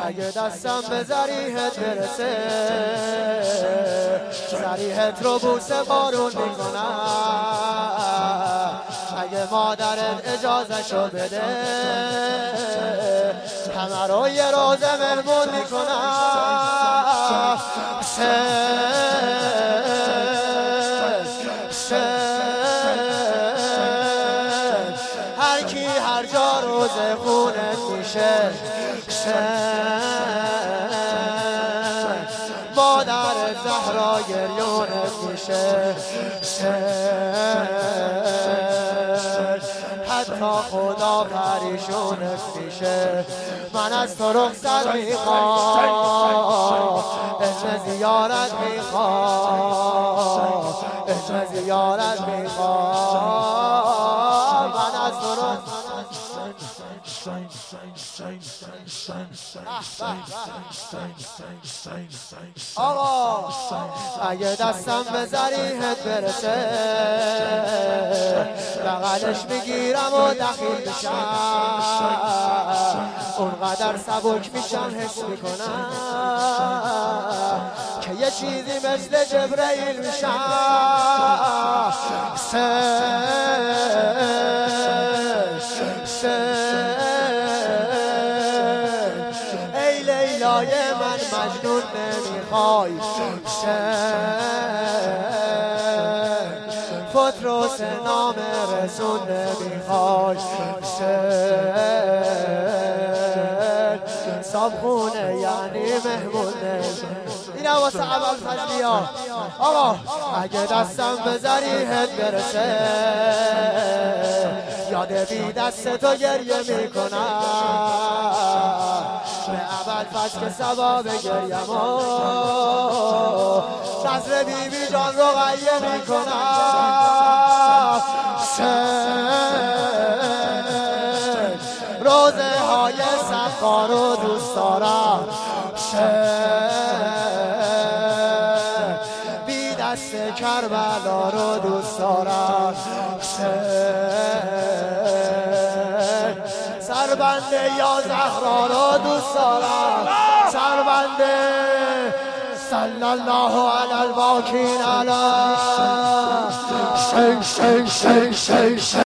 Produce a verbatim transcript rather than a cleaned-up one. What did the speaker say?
اگه دستم به ضریحت برسه ضریحت رو بوسه بارون میکنم اگه مادرت اجازه شو بده همه رو یه روز مهمون میکنم هر کی هر جا روز خونت میشه مادر زهرا گریونت میشه حتی خدا پریشونت میشه من از تو رخصت میخوام اجل زیارت میخوام اجل زیارت میخوام من از تو رخصت آقا اگه دستم به ضریحت برسه بغلش میگیرم و دخیل میشم اونقدر سبک میشم حس میکنم که یه چیزی مثل جبرئیل میشم ای لیلای من مجنون نمیخوای فتروس نام رسول نمیخوای صابخونه یعنی مهمونه اینا واسه اول فضلی ها آقا اگه دستم به ضریحت برسه یاد بی دست تو گریه میکنم به اول فصل که ثواب گریم و نظر بی بی جان رو غیه میکنم روزه های سفار رو دوست دارم بی دست کربلا رو دوست دارم سربنده یا زهرا رو دوست دارم سربنده صلی الله علی الباقین علی شی شی شی شی شی